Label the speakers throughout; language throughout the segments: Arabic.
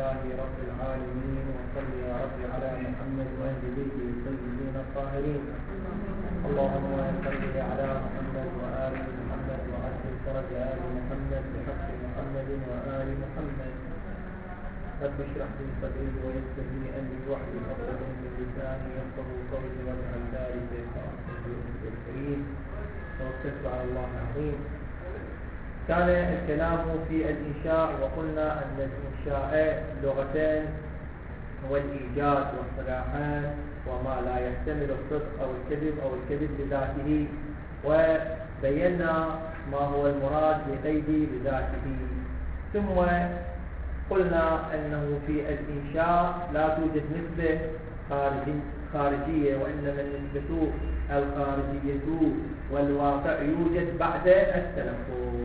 Speaker 1: لله رب العالمين، وصل يا رب على محمد وأهل بيته الطيبين الطاهرين. اللهم صل على محمد وآل محمد وعجل فرج آل محمد بحق محمد وآل محمد. رب اشرح لي صدري ويسر لي أمري واحلل عقدة من لساني يفقهوا قولي واجعل ذلك الكريم. توكلت على الله العظيم. كان الكلام في الإنشاء، وقلنا أن الإنشاء لغتين هو الإيجاد واصطلاحان، وما لا يحتمل الصدق أو الكذب بذاته، وبينا ما هو المراد بقيده بذاته. ثم قلنا أنه في الإنشاء لا توجد نسبة خارجية، وإنما النسبة الخارجية والواقع يوجد بعد التلفظ.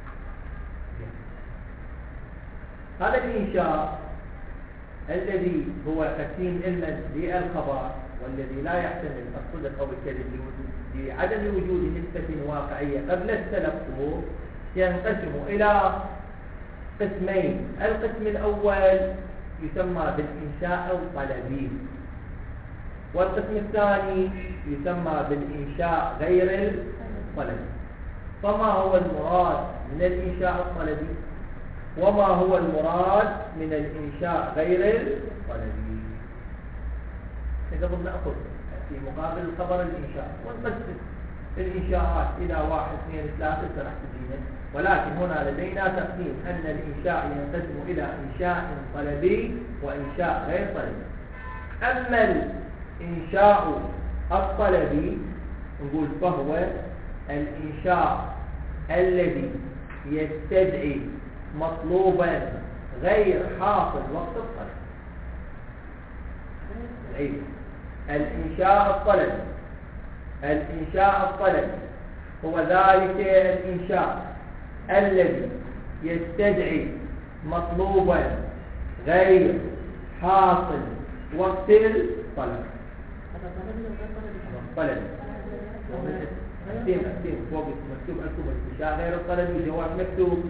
Speaker 1: هذا الإنشاء الذي هو قسيم علما للخبر، والذي لا يحتمل الصدق أو الكذب لعدم وجود نسبة واقعية قبل التلفظ، ينقسم إلى قسمين. القسم الأول يسمى بالإنشاء الطلبي، والقسم الثاني يسمى بالإنشاء غير الطلبي. فما هو المراد من الإنشاء الطلبي، وما هو المراد من الإنشاء غير الطلبي؟ قبل نأخذ في مقابل الخبر الإنشاء، ونقسم الإنشاءات إلى 1 2 3 راح تجينا. ولكن هنا لدينا تقسيم أن الإنشاء ينقسم إلى إنشاء طلبي وإنشاء غير طلبي. أما الإنشاء الطلبي نقول فهو الإنشاء الذي يستدعي مطلوبا غير حاصل وقت الطلب. الإنشاء الطلبي هو ذلك الإنشاء الذي يستدعي مطلوبا غير حاصل وقت الطلب. طلب أكتب فوق مكتوب الإنشاء غير الطلبي، جواب مكتوب.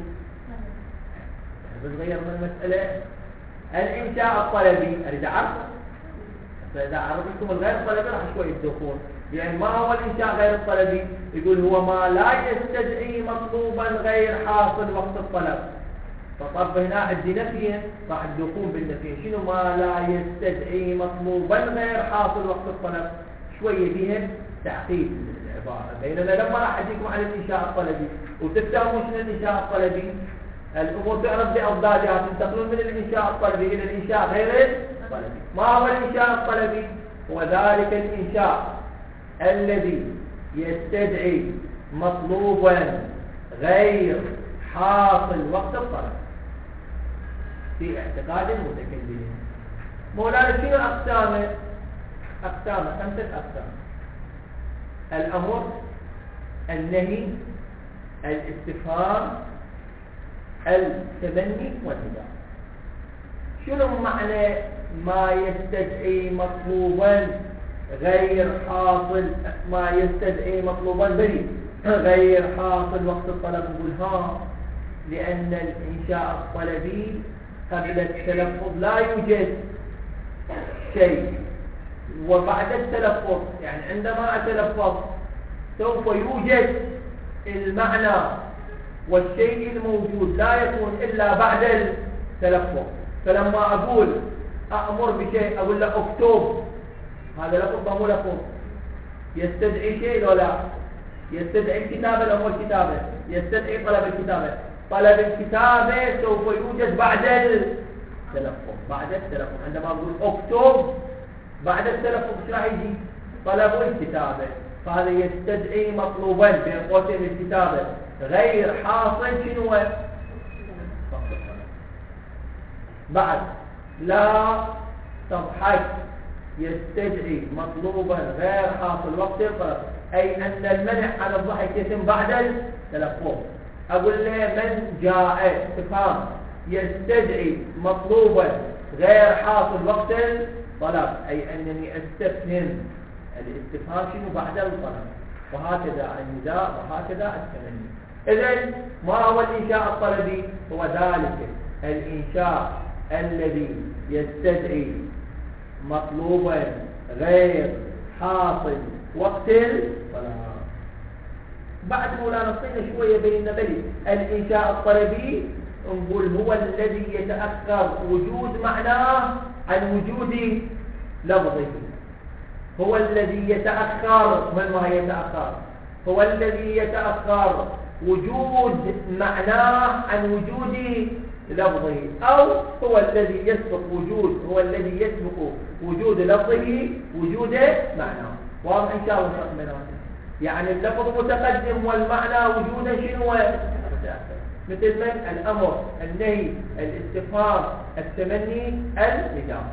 Speaker 1: بتغير من المسألة. الإنشاء الطلبي أريد أعرفه، فإذا عرفتم الغير الطلبي راح شوي يدخون. يعني ما هو الإنشاء غير الطلبي؟ يقول هو ما لا يستدعي مطلوبا غير حاصل وقت الطلب. فطب هنا عندي نفيين راح تدخون بالنفيين. شنو ما لا يستدعي مطلوبا غير حاصل وقت الطلب؟ شوية بهم تعقيد العبارة. بينما لما راح أجيكم على الإنشاء الطلبي وتفهموا شنو الإنشاء الطلبي، الأمور تعرف بأضدادها، تنتقلون من الإنشاء الطلبي إلى الإنشاء غير الطلبي. ما هو الإنشاء الطلبي؟ هو ذلك الإنشاء الذي يستدعي مطلوبا غير حاصل وقت الطلب في اعتقاد المتكلمين. مولانا شنو أقسامه؟ 5 أقسام: الأمر، النهي، الاستفهام، التمني، والنداء. شنو معنى ما يستدعي مطلوبا غير حاصل، ما يستدعي مطلوبا غير حاصل وقت الطلب؟ نقول لأن الإنشاء الطلبي قبل التلفظ لا يوجد شيء، وبعد التلفظ يعني عندما أتلفظ سوف يوجد المعنى، والشيء الموجود لا يكون إلا بعد التلفظ. فلما أقول أأمر بشيء أقول له اكتب، هذا لفظ مو لفظ، يستدعي شيء ولا لا؟ يستدعي الكتابة. الأمر كتابة، يستدعي طلب الكتابة. طلب الكتابة سوف يوجد بعد التلفظ. عندما أقول اكتب بعد التلفظ ايش راح يجي؟ طلب الكتابة. فهذا يستدعي مطلوبا بين قوسين الكتابة غير حاصل. شنو هو؟ بعد لا تضحك يستدعي مطلوبا غير حاصل وقت الطلب، أي أن المنع على الضحك يتم بعد التلفظ. أقول له من جاء، استفهام، يستدعي مطلوبا غير حاصل وقت الطلب، أي أنني أستفهم. الاستفهام شنو؟ بعد الطلب. وهكذا النداء وهكذا التمني. إذن ما هو الإنشاء الطلبي؟ هو ذلك الإنشاء الذي يستدعي مطلوبا غير حاصل وقت الطلب. بعد مولانا نصينا شوية بين بلي الإنشاء الطلبي نقول هو الذي يتأخر وجود معناه عن وجود لفظه. هو الذي يتأخر من ما يتأخر، هو الذي يتأخر وجود معناه عن وجود لفظه، أو هو الذي يسبق وجود لفظه وجود معناه. واضح إن شاء الله فرق. يعني اللفظ متقدم والمعنى وجودا شنو متأخر. مثل من الأمر، النهي، الاستفهام، التمني، الإجابة.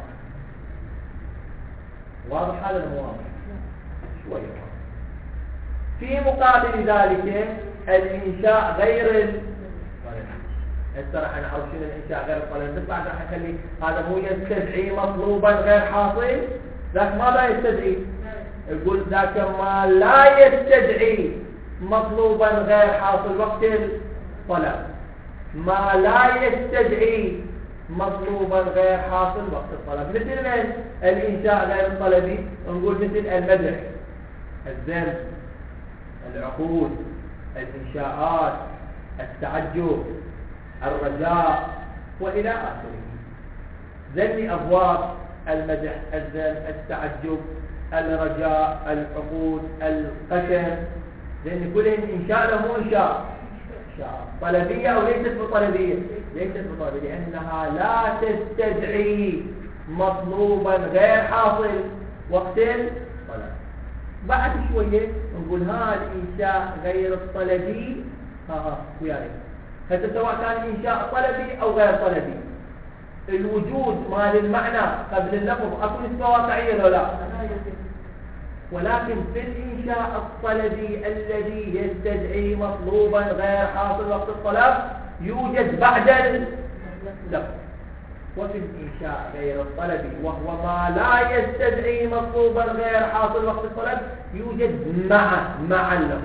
Speaker 1: واضح هذا المواضع شوية. في مقابل ذلك الإنشاء غير الطلبي. ترى احنا نعرف شنو الإنشاء غير الطلبي، بس بعد راح نخلي هذا مو يستدعي مطلوبا غير حاصل، ذاك ما لا يستدعي. يقول ذاك ما لا يستدعي مطلوبا غير حاصل وقت الطلب. ما لا يستدعي مطلوبا غير حاصل وقت الطلب. مثل الإنشاء غير الطلبي نقول مثل المدح، الذم، العقود، الإنشاءات، التعجب، الرجاء، وإلى آخره. ذني أبواب المدح، الذم، التعجب، الرجاء، العقود، القسم، لأن كلهم إنشاء له مو إنشاء طلبية أو ليست بطلبية، ليست بطلبية، لأنها لا تستدعي مطلوبا غير حاصل وقت الطلب. بعد شوية نقول ها الإنشاء غير الطلبي وياي، هذا سواء كان إنشاء طلبي أو غير طلبي، الوجود مال المعنى قبل اللفظ أكو نسبة واقعية لو لا. ولكن في الإنشاء الطلبي الذي يستدعي مطلوبا غير حاصل وقت الطلب يوجد بعد اللفظ. وفي الإنشاء غير الطلبي وهو ما لا يستدعي مطلوبا غير حاصل وقت الطلب يوجد مع اللفظ.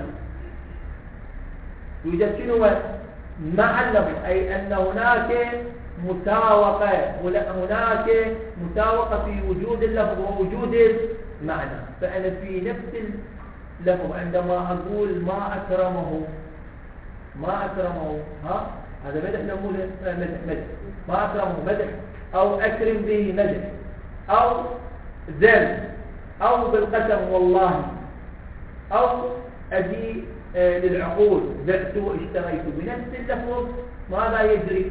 Speaker 1: يوجد شنو مع اللفظ؟ أي أن هناك مساوقة في وجود اللفظ ووجود المعنى. فأنا في نفس اللفظ عندما أقول ما أكرمه هذا مدح نقول مدح، ما أكرمه مدح، أو أكرم به مدح، أو ذم، أو بالقسم والله، أو أجي للعقود بعت واشتريت. بنفس اللفظ ماذا يجري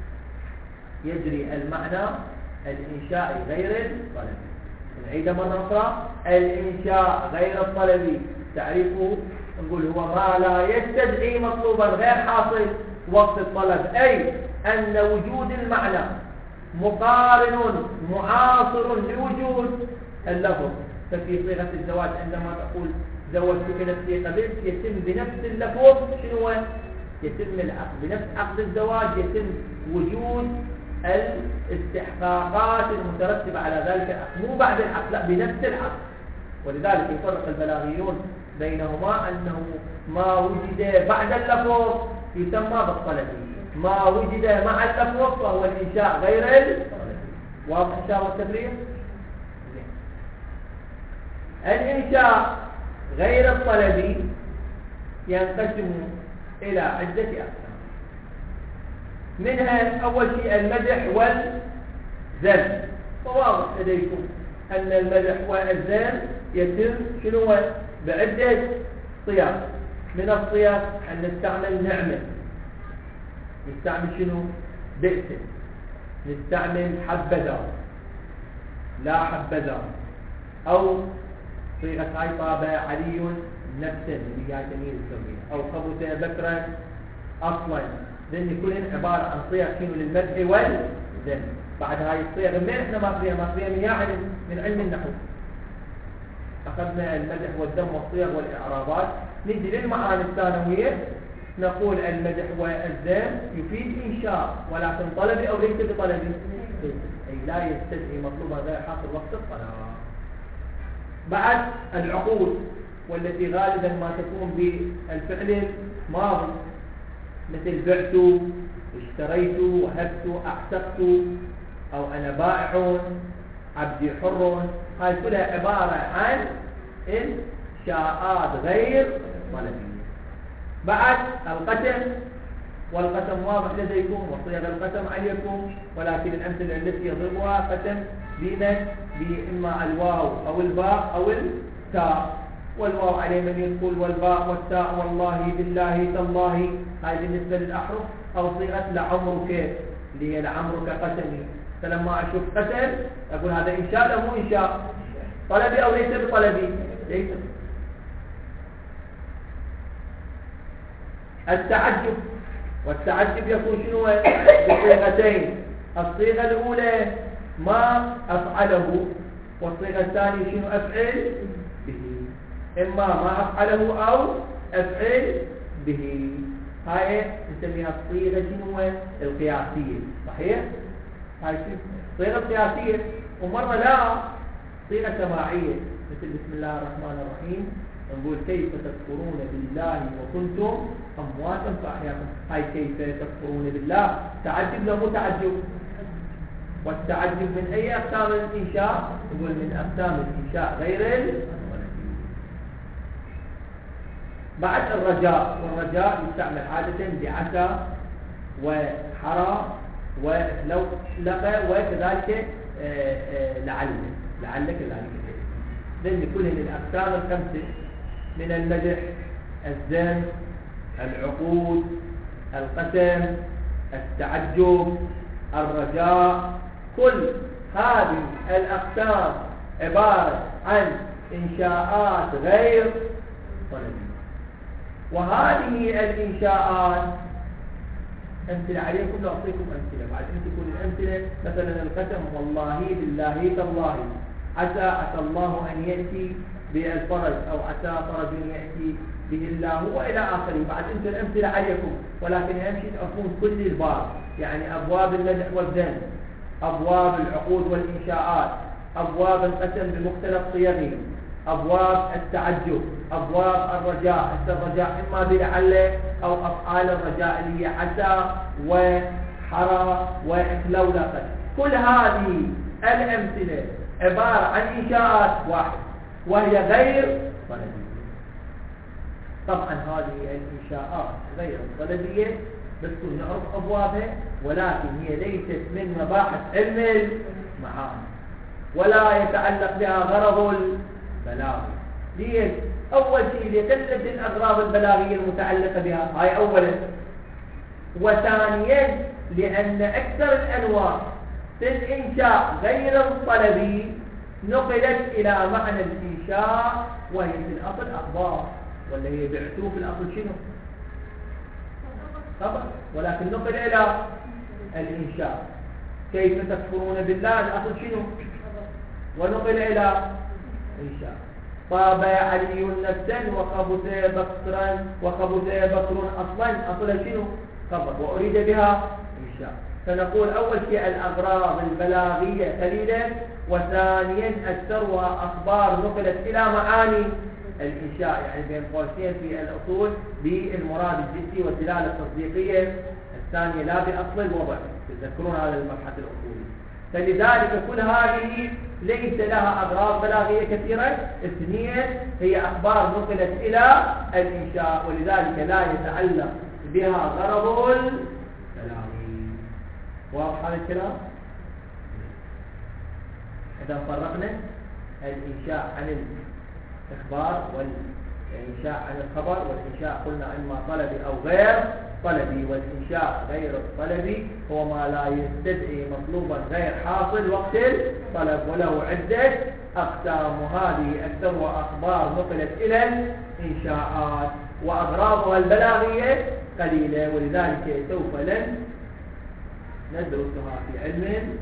Speaker 1: المعنى الإنشائي غير الطلبي. نعيد مرة أخرى، الإنشاء غير الطلبي تعريفه نقول هو ما لا يستدعي مطلوبا غير حاصل وقت الطلب، أي أن وجود المعنى مقارن معاصر لوجود اللفظ. ففي صيغة الزواج عندما تقول زوجتك نفسي قبلت يتم بنفس اللفظ شنو؟ يتم العقد بنفس عقد الزواج، يتم وجود الاستحقاقات المترتبة على ذلك العقد، مو بعد العقد، لا بنفس العقد. ولذلك يفرق البلاغيون بينهما أنه ما وجد بعد اللفظ يسمى بالطلبي، ما وجد مع اللفظ فهو الإنشاء غير الطلبي. واضح إن شاء الله التفريق؟ الإنشاء غير الطلبي ينقسم إلى عدة أقسام. منها أول شيء المدح والذم. فواضح لديكم أن المدح والذم يتم شنو بعدة صيغ. من الصيغ أن نستعمل نعمة، نستعمل شنو بئس، نستعمل حبذا، لا حبذا، أو صيغة هاي طابع علي نفسا اللي قاعد تميل التوبيخ، أو خبث بكرا أصلا. لأن كلهن عبارة عن صيغ شنو للمدح والذم. بعد هاي الصيغ من احنا ماخذينها من علم النحو. أخذنا المدح والذم والصيغ والإعرابات. نجي للمعاني الثانوية نقول المدح والذم يفيد إنشاء، ولكن طلبي أو ليس بطلبي، أي لا يستدعي مطلوبا غير حاصل وقت الطلب. بعد العقود، والتي غالبا ما تكون بالفعل الماضي، مثل بعت، اشتريت، وهبت، اعتقت، أو أنا بائع، عبدي حر، هاي كلها عبارة عن إنشاءات غير طلبية. بعد القسم، والقسم واضح لديكم وصيغ القسم عليكم، ولكن الأمثلة التي يضربها قسم بإما الواو أو الباء أو التاء. والواو عليه من يدخل، والباء والتاء والله بالله تالله، هاي بالنسبة للأحرف. أو صيغة لعمرك اللي هي لعمرك قسمي، فلما أشوف قسم أقول هذا إنشاء لا مو إنشاء، طلبي أو ليس بطلبي؟ ليس. التعجب، والتعجب يكون شنو؟ بصيغتين. الصيغة الأولى ما أفعله، والصيغة الثانية شنو؟ أفعل به. إما ما أفعله أو أفعل به. هاي نسميها الصيغة شنو؟ القياسية. صحيح؟ هاي صيغة قياسية. ومرة لا، صيغة سماعية، مثل بسم الله الرحمن الرحيم نقول كيف تكفرون بالله وكنتم أمواتا فأحياكم. هاي كيف تكفرون بالله تعجب لا مو تعجب؟ والتعجب من أي أقسام الإنشاء؟ نقول من أقسام الإنشاء غير الطلبي. بعد الرجاء، والرجاء يستعمل عادة بعسى وحرى ولو لقى، وكذلك لعل كذلك. لأن كلها من الأقسام الخمسة من المدح، الذم، العقود، القسم، التعجب، الرجاء، كل هذه الأقسام عبارة عن إنشاءات غير طلبية. وهذه الإنشاءات أمثلة عليكم، لا أعطيكم أمثلة بعد أن تكون الأمثلة. مثلا القسم والله بالله تالله، عسى الله أن يأتي بالفرج، أو عسى فرج يأتي به الله، وإلى آخره. بعد أنت الأمثلة عليكم، ولكن يمشي تعرفون كل الباب، يعني أبواب المدح والذم، أبواب العقود والإنشاءات، أبواب القسم بمختلف صيغه، أبواب التعجب، أبواب الرجاء. الرجاء إما بلعل أو أفعال الرجاء اللي هي عسى وحرى ولولقت. كل هذه الأمثلة عبارة عن إنشاءات واحد وهي غير طلبية. طبعا هذه الإنشاءات غير طلبية بس نعرف أبوابها، ولكن هي ليست من مباحث علم المعاني، ولا يتعلق بها غرض البلاغة. ليش؟ أول شيء لقلة الأغراض البلاغية المتعلقة بها، هاي أولا. وثانيا لأن أكثر الأنواع في الإنشاء غير الطلبي نقلت إلى معنى الإنشاء، وهي في الأصل أخبار، ولا هي بعثوه في الأصل شنو؟ خبر، ولكن نقل إلى الإنشاء. كيف تكفرون بالله الأصل شنو؟ ونقل إلى إنشاء. طاب علي نفسا وخبث بكرا، وخبث بكر أصلا، أصل شنو؟ خبر، وأريد بها إنشاء. فنقول أول شيء الأغراض البلاغية قليلا، وثانيا أكثرها أخبار نقلت إلى معاني الإنشاء، يعني بين قوسين في الأصول بالمراد الجنسي والدلالة التصديقية، الثانية لا بأصل الوضع. تذكرون هذا المبحث الأصولي. فلذلك كل هذه ليس لها أغراض بلاغية كثيرة. اثنين هي أخبار نقلت إلى الإنشاء، ولذلك لا يتعلق بها غرض بلاغي. واضح هذا الكلام؟ إذا فرقنا الإنشاء عن الإخبار والإنشاء عن الخبر، والإنشاء قلنا إما طلبي أو غير طلبي، والإنشاء غير الطلبي هو ما لا يستدعي مطلوبا غير حاصل وقت الطلب، وله عدة أقسام. وهذه أكثرها أخبار نقلت إلى الإنشاءات، وأغراضها البلاغية قليلة، ولذلك سوف لن ندرسها في علم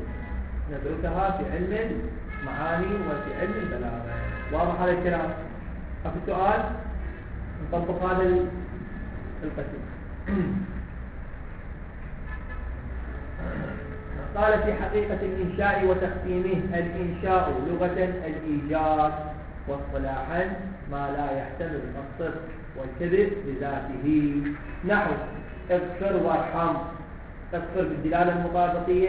Speaker 1: معاني وفي علم البلاغة. واضح هذا الكلام؟ في السؤال نطبق هذا القسم. قال في حقيقة الإنشاء وتقسيمه: الإنشاء لغة الإيجاد، واصطلاحا ما لا يحتمل الصدق والكذب بذاته، نحو اغفر وارحم. اغفر بالدلالة المطابقية،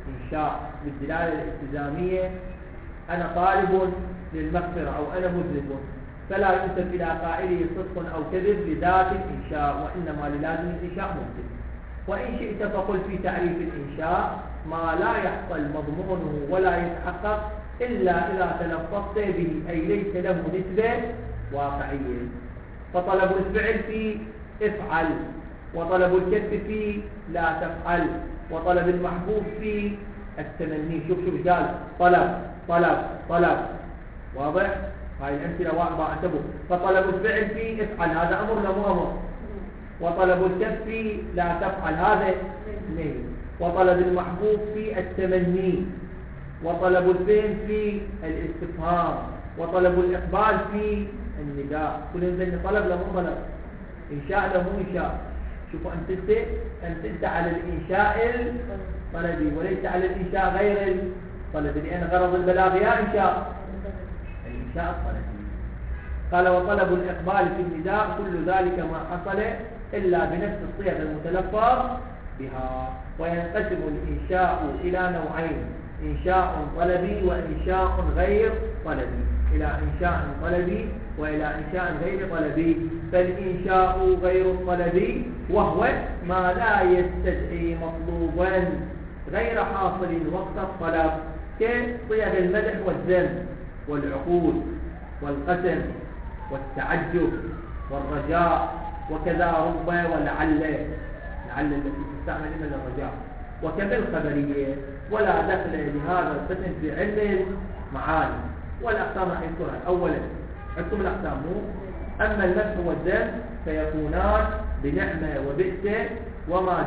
Speaker 1: إنشاء بالدلالة الالتزامية، أنا طالب للمغفرة أو أنا مذنب، فلا ينسب إلى قائله صدق أو كذب لذات الإنشاء، وإنما للازم الإنشاء ممكن. وإن شئت فقل في تعريف الإنشاء ما لا يحصل مضمونه ولا يتحقق إلا إذا تلفظت به، أي ليس له نسبة واقعية. فطلب الفعل في افعل، وطلب الكف في لا تفعل، وطلب المحبوب في التمني. شوف قال طلب طلب طلب، واضح؟ هاي الأمثلة واضحة أنتبه. فطلب الفعل في افعل هذا أمر لا مو أمر، وطلب الكف في لا تفعل هذا نهي، وطلب المحبوب في التمني، وطلب الفهم في الاستفهام، وطلب الإقبال في النداء. كل ذلك طلب له طلب، إنشاء له إنشاء. شوفوا أنت على الإنشاء الطلبي وليس على الإنشاء غير الطلبي، لأن غرض البلاغ يا إنشاء الإنشاء الطلبي. قال وطلب الإقبال في النداء كل ذلك ما حصل إلا بنفس الصيغ المتلفظ بها. وينقسم الإنشاء إلى نوعين: إنشاء طلبي وإنشاء غير طلبي، إلى إنشاء طلبي وإلى إنشاء غير طلبي. فالإنشاء غير الطلبي وهو ما لا يستدعي مطلوبا غير حاصل وقت الطلب، كصيغ المدح والذم والعقود والقسم والتعجب والرجاء، وكذا رب ولعل التي تستعمل إلا للرجاء، وكذا الخبرية. ولا دخل لهذا القسم في علم المعاني. والأقسام راح يذكرها. أولا عندكم الأقسام، أما المدح والذم فيكونان بنعمة وبئس وما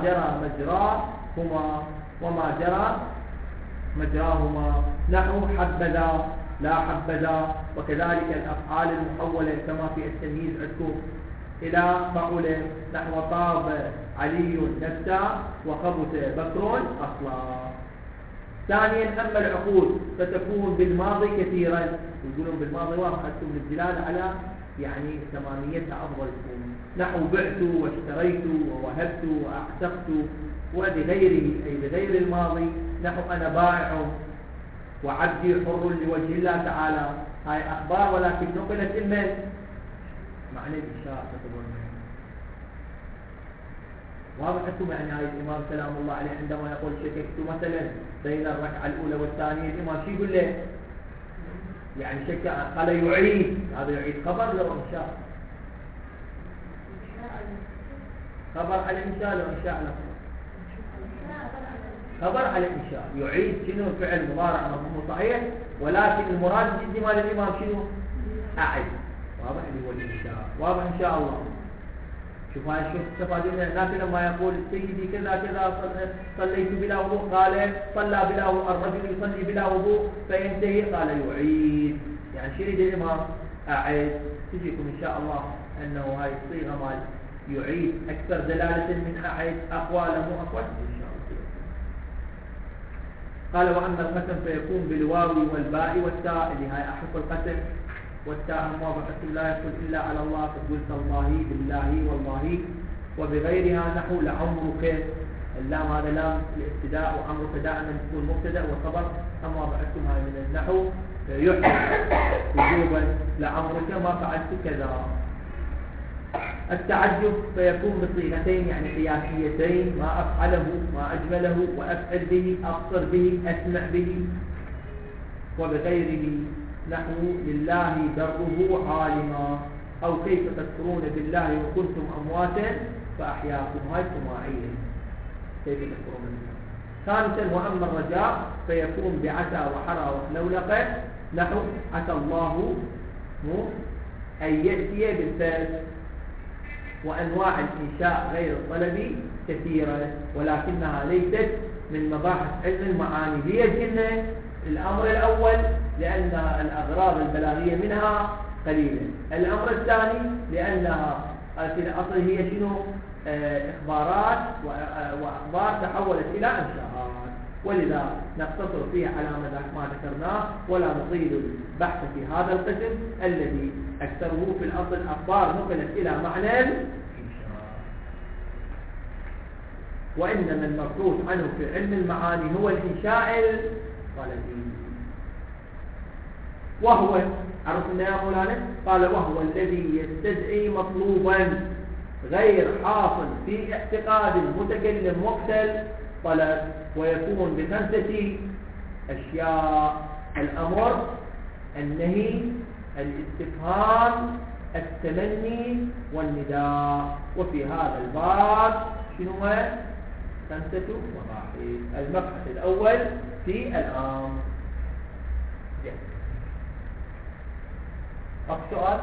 Speaker 1: جرى مجراهما، نحو حبذا لا حبذا. وكذلك الأفعال المحولة كما في التمييز عندكم إلى فعل، نحو طاب علي نفسا وخبث بكر أصلا. ثانيا أما العقود فتكون بالماضي كثيرا، يقولون بالماضي واضح عندكم للدلالة على يعني ثمانيتها أفضل تكون، نحو بعت واشتريت ووهبت وأعتقت. وبغيره أي بغير الماضي، نحو أنا بائع وعبدي حر لوجه الله تعالى. هاي أخبار ولكن نقلت إما معنى الإنشاء تقولون. واضح لكم يعني هاي الإمام سلام الله عليه عندما يقول شككت مثلا بين الركعة الأولى والثانية، الإمام شو يقول له؟ يعني شك، قال يعيد، هذا يعيد خبر لو إنشاء، خبر على الإنشاء لو إنشاء له خبر على الإنشاء. يعيد شنو؟ فعل مضارع مفهوم صحيح، ولكن المراد جدي مال الإمام شنو؟ أعد. واضح اللي هو الإنشاء. واضح إن شاء الله. شوف هاي شوف استفادين الناس لما يقول سيدي كذا كذا صليت بلا وضوء، قال صلى بلا وضوء، الرجل يصلي بلا وضوء فينتهي قال يعيد، يعني شريد الإمام أعد. تجيكم إن شاء الله أنه هاي الصيغة مال يعيد أكثر دلالة من أعد، أقوى مو أقوى إن شاء الله. قال وأما القسم فيكون بالواو والباء والتاء، اللي هاي أحرف القسم، والتاء موافقة لا يدخل إلا على الله، فتقول تالله بالله والله. وبغيرها نحو لعمرك، اللام هذا لام الابتداء، وعمرك دائما تكون مبتدا وخبر. أما بعدكم هاي من النحو يحدث وجوبا لعمرك ما فعلت كذا. التعجب فيكون بصيغتين يعني قياسيتين: ما أفعله ما أجمله، وأفعل به أبصر به أسمع به. وبغيره نحو لله بره عالما، أو كيف تذكرون بالله وكنتم أمواتا فأحياكم. هاي سماعية كيف تذكرون بالله. ثالثا وأما الرجاء فيكون بعسى وحرى وخلولقة، نحو عسى الله أن يأتي بالفعل. وأنواع الإنشاء غير الطلبي كثيرة، ولكنها ليست من مباحث علم المعاني. ليجن الأمر الأول لأن الأغراض البلاغية منها قليلة، الأمر الثاني لأنها في الأصل هي شنو؟ إخبارات وأخبار تحولت إلى إنشاءات، ولذا نقتصر فيها على ما ذكرناه، ولا نطيل البحث في هذا القسم الذي أكثره في الأصل أخبار نقلت إلى معنى الإنشاء. وإنما المبحوث عنه في علم المعاني هو الإنشاء الطلبي. وهو عرفنا يا مولانا؟ قال وهو الذي يستدعي مطلوبا غير حاصل في اعتقاد المتكلم وقت الطلب، ويكون بخمسة أشياء: الأمر، النهي، الاستفهام، التمني، والنداء. وفي هذا الباب شنو هو؟ 5 مباحث. المبحث الأول في الأمر. السؤال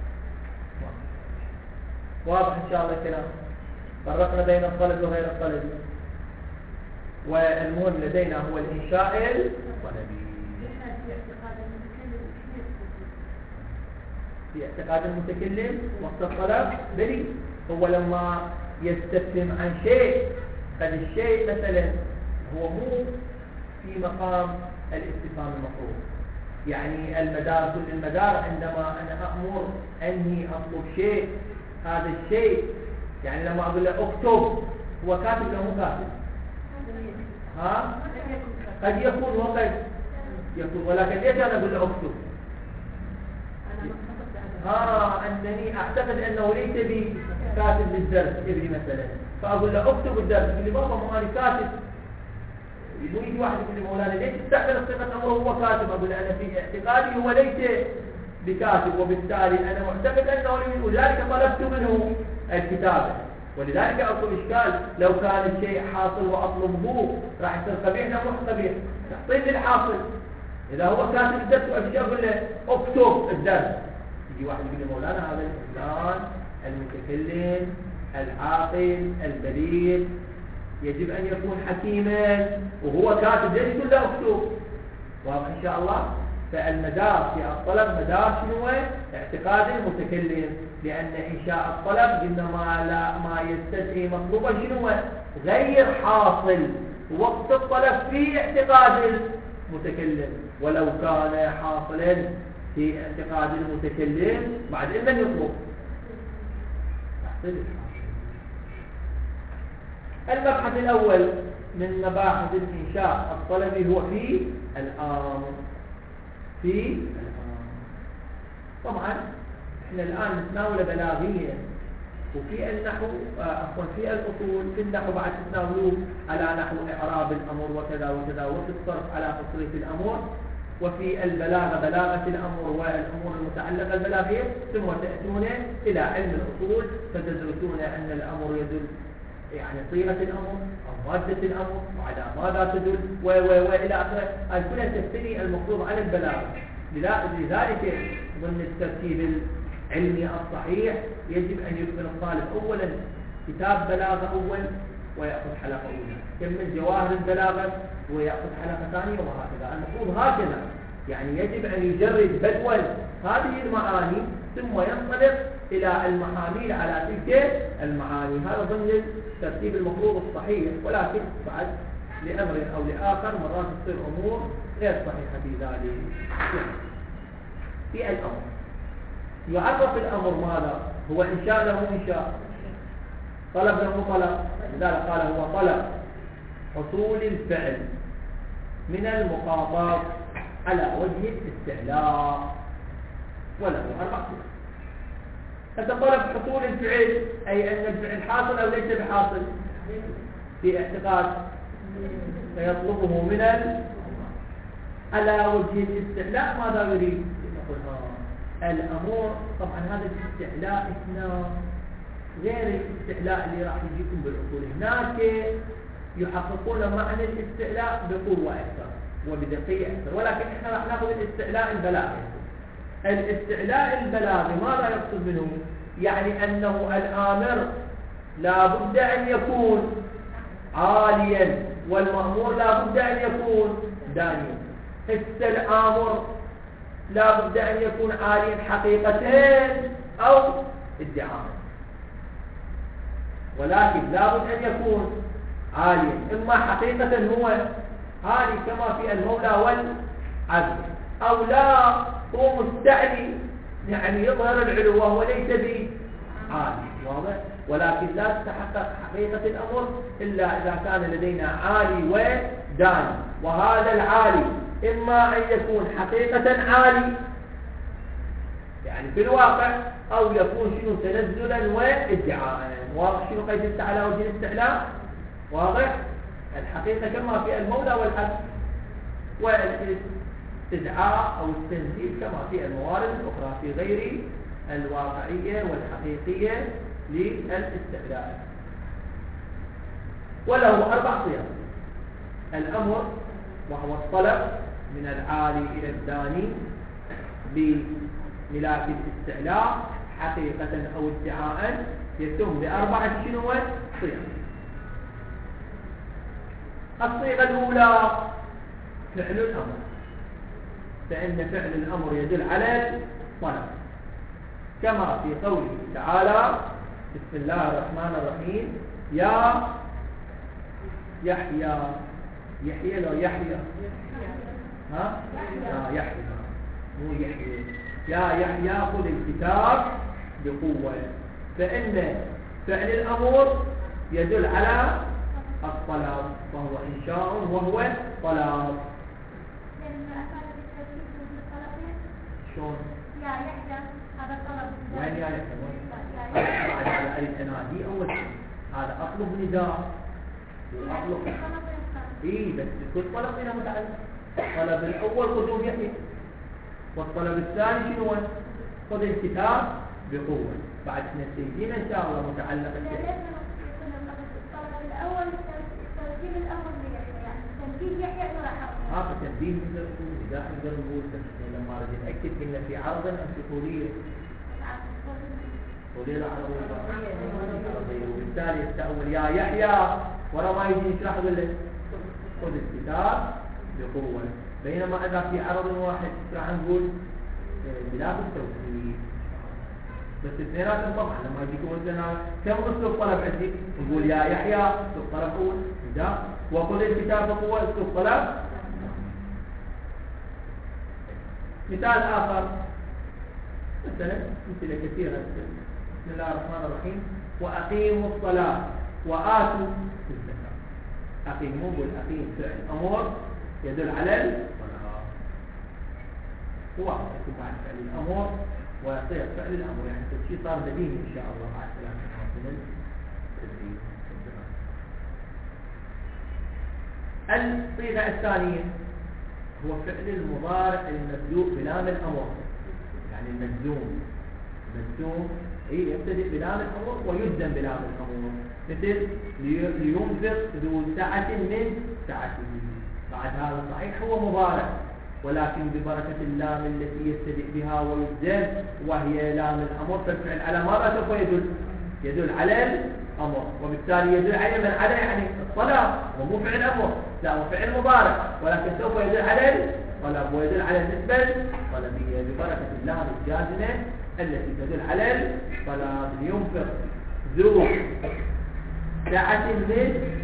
Speaker 1: واضح إن شاء الله الكلام. فرقنا بين الطلب وغير الطلب، والمهم لدينا هو الإنشاء الطلبي. في اعتقاد المتكلم وقت الطلب بلي هو لما يستفهم عن شيء، قد الشيء مثلا هو مو في مقام الاستفهام المفروض، يعني المدار كل المدار عندما أنا أأمر أني أطلب شيء، هذا الشيء يعني لما أقول له أكتب، هو كاتب له مو كاتب؟ ها؟ قد يكون وقد يكون، ولكن ليش أنا أقول له أكتب؟ أنني أعتقد أنه ليس بي كاتب للدرس ابني مثلا، فأقول له أكتب الدرس، يقول لي بابا ما أنا كاتب. يجي واحد يقول لي مولانا ليش تستعمل صيغة أمره هو كاتب؟ أقول له أنا في اعتقادي هو ليس بكاتب، وبالتالي أنا معتقد أنه لي، ولذلك طلبت منه الكتابة. ولذلك أقول إشكال، لو كان الشيء حاصل وأطلبه راح يصير قبيح أو مش قبيح؟ تعطيني الحاصل. إذا هو كاتب الدرس وأمشي أقول له أكتب الدرس، يجي واحد يقول لي مولانا هذا الإنسان المتكلم العاقل البليغ يجب أن يكون حكيما، وهو كاتب ليش يقول له أكتب؟ واضح إن شاء الله. فالمدار في الطلب مدار شنو؟ اعتقاد المتكلم، لأن إنشاء الطلب إنما ما يستدعي مطلوبا شنو؟ غير حاصل وقت الطلب في اعتقاد المتكلم، ولو كان حاصلا في اعتقاد المتكلم بعد من يطلب تحصيل. المبحث الأول من مباحث الإنشاء الطلبي هو في الأمر. في الأمر طبعا احنا الآن نتناول بلاغيا، وفي النحو عفوا في الأصول، في النحو بعد تتناولون على نحو إعراب الأمر وكذا وكذا، وفي الصرف على تصريف الأمر، وفي البلاغة بلاغة الأمر والأمور المتعلقة البلاغية، ثم تأتون إلى علم الأصول فتدرسون أن الأمر يدل يعني صيغة الأمر أو مادة الأمر وعلى ماذا تدل وإلى آخره. كلها تبتني المفروض على البلاغة. لذلك ضمن الترتيب العلمي الصحيح يجب أن يكمل الطالب أولا كتاب بلاغة أول ويأخذ حلقة أولى، يكمل جواهر البلاغة ويأخذ حلقة ثانية، وهكذا. المفروض هكذا، يعني يجب أن يجرد بدوا هذه المعاني ثم ينطلق إلى المحاميل على تلك المعاني. هذا ضمن الترتيب المفروض الصحيح، ولكن بعد لأمر أو لآخر مرات تصير أمور غير صحيحة في ذلك. في الأمر يعرف الأمر ماذا؟ هو إنشاء له إنشاء، طلب له طلب، لذلك قال هو طلب حصول الفعل من المخاطب على وجه الاستعلاء، وله 4 صور. فطلب حصول الفعل أي أن الفعل حاصل أو ليس بحاصل في اعتقاد، فيطلبه من على وجه الاستعلاء. ماذا يريد؟ الأمور طبعا هذا الاستعلاء اثنان غير الاستعلاء اللي راح يجيكم بالأصول. هناك يحققون معنى الاستعلاء بقوة أكثر وبدقية أكثر، ولكن احنا راح ناخذ الاستعلاء البلاغي. الاستعلاء البلاغي ماذا يقصد منه؟ يعني أنه الآمر لا بد أن يكون عاليا والمأمور لا بد أن يكون دانيا. الآمر لا بد أن يكون عاليا حقيقتين أو ادعاء، ولكن لا بد أن يكون عاليا إما حقيقة هو عالي كما في المولى والعبد، أو لا هو مستعلي يعني يظهر العلو وهو ليس بعالي. واضح؟ ولكن لا تتحقق حقيقة الأمر إلا إذا كان لدينا عالي وداني. وهذا العالي إما أن يكون حقيقة عالي يعني في الواقع، أو يكون شنو تنزلا وادعاء. واضح شنو قيد الاستعلاء وجه الاستعلاء؟ واضح. الحقيقة كما في المولى والعبد، والاستدعاء أو التنزيل كما في الموارد الأخرى في غير الواقعية والحقيقية للاستعلاء. وله 4 صيغ: الأمر وهو الطلب من العالي إلى الداني بملاك الاستعلاء حقيقة أو ادعاء، يتم ب4 صيغ. الصيغة الأولى فعل الأمر، فإن فعل الأمر يدل على الطلب، كما في قوله تعالى: بسم الله الرحمن الرحيم: يا يحيى. يحيى لو يحيى ها؟ يا يحيى مو يحيى. يا يحيى خذ الكتاب بقوة. فإن فعل الأمر يدل على الطلب، وهو إنشاء وهو طلب. شلون؟
Speaker 2: يا يحيى هذا طلب.
Speaker 1: وين يا يحيى؟ هذا التنادي أول شيء، هذا أطلب نداء وأطلب بس كل طلب منها متعلق. الطلب الأول قدوم يحيى، والطلب الثاني شنو؟ خذ الكتاب بقوة. بعد نسيجين إن شاء الله متعلق الشيء.
Speaker 2: الطلب الأول تنفيذ الأمر ليحيى، يعني تنفيذ يحيى إلى حرف.
Speaker 1: تنفيذ مثل إذا نقدر نقول لما رد نأكد إن في عرض أم في طولية؟ طولية العربية. وبالتالي التأول يا يحيى ورا ما يجي يشرح لك خذ الكتاب بقوة. بينما إذا في عرض واحد راح نقول بلا بالتوكيد. بس اثنيناتهم طبعا لما يجي يقول لنا كم أسلوب طلب عندي، نقول يا يحيى أسلوب طلب أول نداء، وخذ الكتاب بقوة أسلوب طلب. مثال آخر مثلا أمثلة كثيرة: بسم الله الرحمن الرحيم: وأقيموا الصلاة وآتوا الزكاة. أقيموا والأقيم فعل أمر يدل على الصلاة، هو يكون بعد فعل الأمر ويصير فعل الأمر، يعني الشيء صار بديهي إن شاء الله بعد 3 سنوات من التدريب. الصيغة الثانية هو فعل المضارع المبدوء بلام الأمر، يعني المجزوم يبتدئ بلام الأمر ويجزم بلام الأمر، مثل لينفق ذو سعة من سعته. بعد هذا صحيح هو مضارع، ولكن ببركة اللام التي يبتدئ بها ويجزم وهي لام الأمر، فالفعل على ماذا سوف يدل على الأمر، وبالتالي يدل على من على يعني الطلب، ومو فعل أمر، لا هو فعل مضارع، ولكن سوف يدل على الطلب ويدل على النسبة الطلبية ببركة اللام الجازمة التي تدل على الطلب. لينفق ذو سعة من.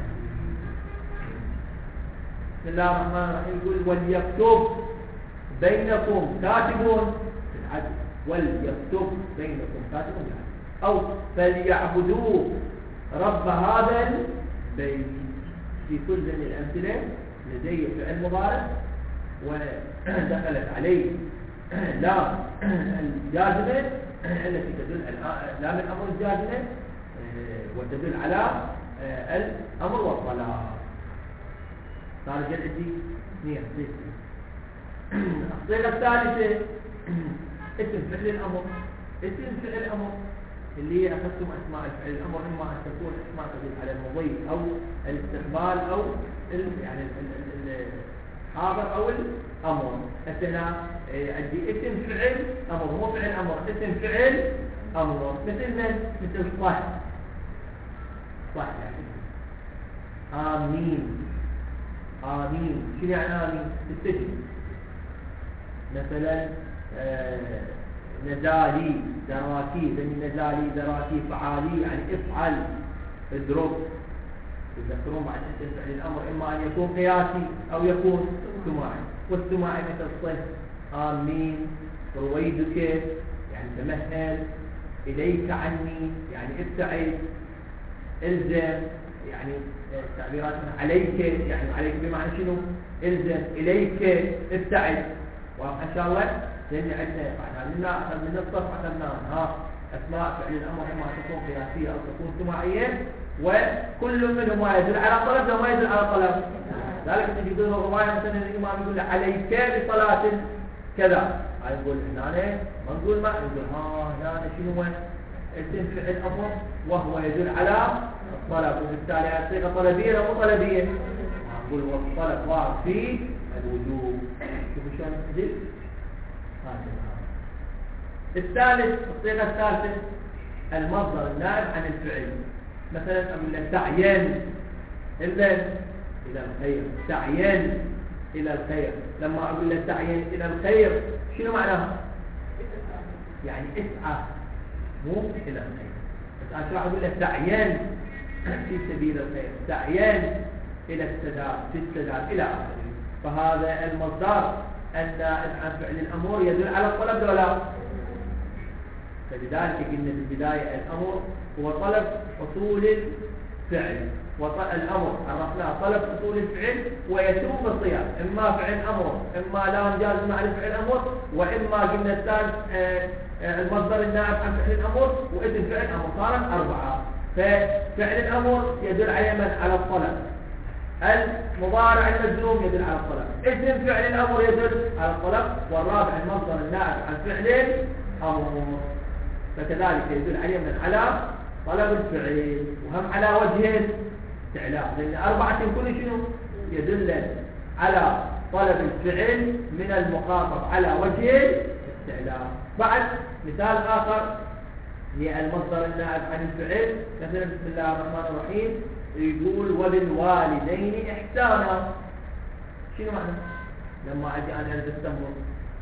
Speaker 1: بسم الله الرحمن الرحيم يقول: وليكتب بينكم كاتب في العدل. وليكتب بينكم كاتب في العدل. أو فليعبدوا رب هذا البيت. في كل من الأمثلة لدي فعل مضارع ودخلت عليه لام الجازمة التي تدل لام الأمر الجازمة وتدل على الأمر والطلب. صار جل عندي 2. الصيغة الثالثة اسم فعل الأمر. اسم فعل الأمر اللي أخذتم أسماء الفعل الأمر إما أن تكون أسماء تدل على المضي أو الاستقبال أو يعني الحاضر أو الأمر. مثلا عندي اسم فعل أمر، مو فعل أمر، اسم فعل أمر. مثل صح يعني آمين. شنو يعني آمين؟ تستجب. مثلا نزالي دراكي، نزالي دراكي فعالي يعني افعل اضرب. تذكرون بعد اسم فعل الأمر إما أن يكون قياسي أو يكون سماعي، والسماعي مثل صح آمين، رويدك يعني تمهل، إليك عني يعني ابتعد، الزم يعني تعبيرات عليك يعني عليك بمعنى شنو؟ الزم، إليك ابتعد. واضح إن شاء الله؟ لأن عندنا أخذ من الصف أخذنا أسماء فعل الأمر إما تكون قياسية أو تكون سماعية، وكل منهم ما يدل على طلب وما يدل على طلب. ذلك تجدون الرواية مثلا الإمام يقول عليك بصلاة كذا، هاي يقول هنا ما نقول ما نقول هنا شنو اسم فعل أمر وهو يدل على الطلب، وبالتالي هذه صيغة طلبية أو طلبية. نقول والطلب واقع في الوجوب. شوفوا شلون تدل. الثالث الصيغة الثالثة المصدر النائب عن الفعل. مثلا أقول لك تعين إلى الخير، تعين إلى الخير. لما أقول لك تعين إلى الخير شنو معناها؟ يعني اسعى مو إلى الخير. بس أنا أقول لك تعين في سبيل الخير، تعين إلى السداد، في السداد إلى آخره. فهذا المصدر النائب عن فعل الأمور يدل على الطلب ولا؟ فلذلك قلنا في البداية الأمر هو طلب حصول الفعل، والأمر عرفناه طلب حصول الفعل ويتم بالصيغ، إما فعل أمر، إما لام جازمة على فعل أمر، وإما قلنا الثالث المصدر النائب عن فعل الأمر واسم فعل أمر، صارت 4. ففعل الأمر يدل على الطلب، المضارع المجزوم يدل على الطلب، اسم فعل الأمر يدل على الطلب، والرابع المصدر النائب عن فعل الأمر، فكذلك يدل على طلب الفعل وهم على وجه الاستعلاء، لأن 4 كل شنو يدل على طلب الفعل من المخاطب على وجه الاستعلاء. بعد مثال آخر للمصدر النائب عن الفعل مثلا بسم الله الرحمن الرحيم يقول وبالوالدين إحسانا. شنو معنى؟ لما أجي أنا أستنبط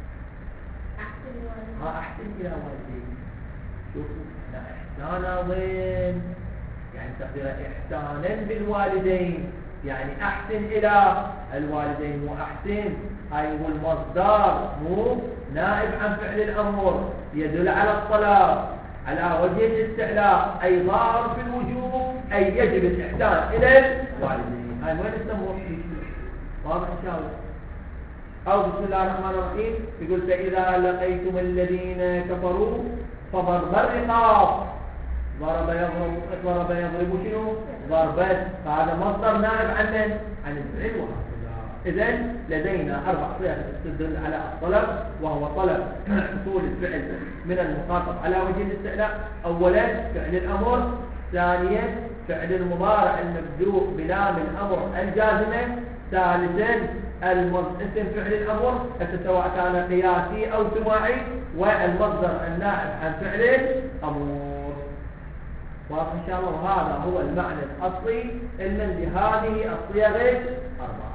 Speaker 1: أحسن إلى والدين. شوفوا إحسانا وين؟ يعني تقدير إحسانا بالوالدين، يعني أحسن إلى الوالدين وأحسن هاي هو المصدر مو نائب عن فعل الأمر يدل على الطلب على وجه الاستعلاء، أي ظاهر في الوجوب، أي يجب الإحسان إلى الوالدين. هاي وين استمر فيه؟ واضح إن شاء الله. أو بسم الله الرحمن الرحيم يقول فإذا لقيتم الذين كفروا فضرب الرقاب. ضرب يضرب شنو؟ ضربت، فهذا مصدر نائب عن الفعل وهكذا. إذن لدينا 4 صيغ تدل على الطلب، وهو طلب حصول الفعل من المخاطب على وجه الاستعلاء. أولا فعل الأمر، ثانيا فعل المضارع المبدوء بلام الأمر الجازمة، ثالثا اسم فعل الأمر سواء كان قياسي أو سماعي، والمصدر النائب عن فعل الأمر. واضح إن شاء الله. وهذا هو المعنى الأصلي من لهذه الصيغ 4.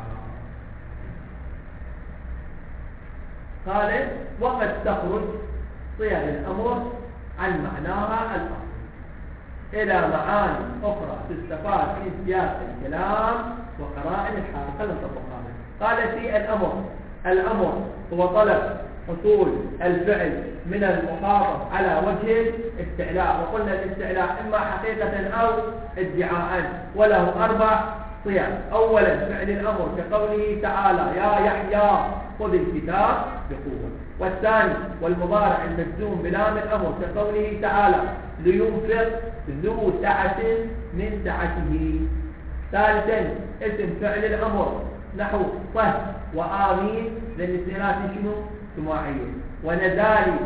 Speaker 1: قال وقد تخرج صيغ الأمر عن معناها الأصلي إلى معاني أخرى تستفاد من سياق الكلام وقرائن الحال. خلينا نطبق هذا. قال في الأمر هو طلب حصول الفعل من المخاطب على وجه الاستعلاء، وقلنا الاستعلاء إما حقيقة أو ادعاء، وله 4 صيغ. أولا فعل الأمر كقوله تعالى يا يحيى خذ الكتاب بقوة، والثاني والمضارع المجزوم بلام الأمر كقوله تعالى لينفق ذو سعة من سعته. ثالثا اسم فعل الأمر نحو صه وآمين للإثنينات شنو؟ سماعية. ونزالي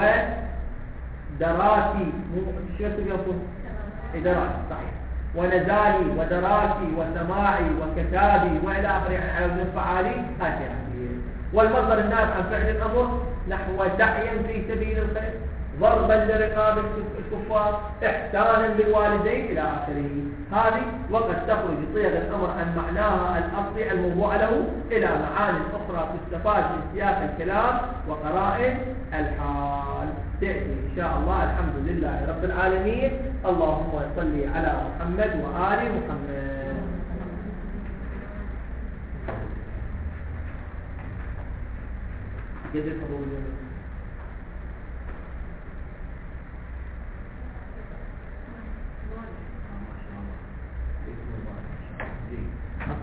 Speaker 1: ودراسي شو يقول؟ دراسي صحيح. ونزالي ودراسي وسماعي وكتابي وإلى آخره على وزن فعالي هذه. والمصدر النائب عن فعل الأمر نحو سعيا في سبيل الخير، ضربا لرقاب الكفار، إحسانا بالوالدين إلى آخره. هذه وقد تخرج صيغ الأمر عن معناها الأصلي الموضوع له إلى معاني أخرى تستفاد من سياق الكلام وقرائن الحال. تأتي إن شاء الله. الحمد لله رب العالمين. اللهم صل على محمد وآل محمد. قدر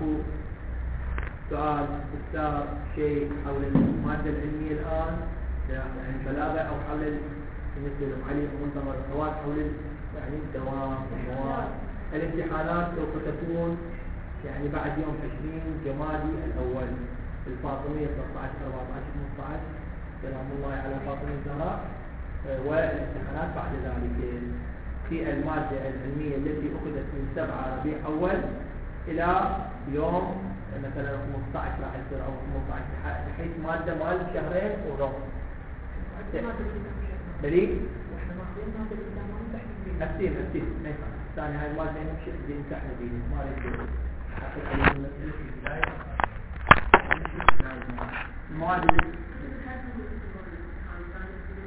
Speaker 1: اكو سؤال استفسار شيء حول المادة العلمية الآن يعني البلاغة أو حول بالنسبة لمعالي المؤتمر سواء حول يعني الدوام المواد الامتحانات سوف تكون يعني بعد يوم 20 جمادي الأول الفاطمية 13 14 15 سلام الله على فاطمة الزهراء والامتحانات بعد ذلك في المادة العلمية التي أخذت من 7 ربيع أول إلى يوم مثلا 15 راح يصير أو 18 بحيث مادة مال شهرين ونص دليل؟ أكتب ما يفعل الثاني هاي المادة نمشي اللي امتحنا به ما يصير حقق عليه المسألة في البداية المواد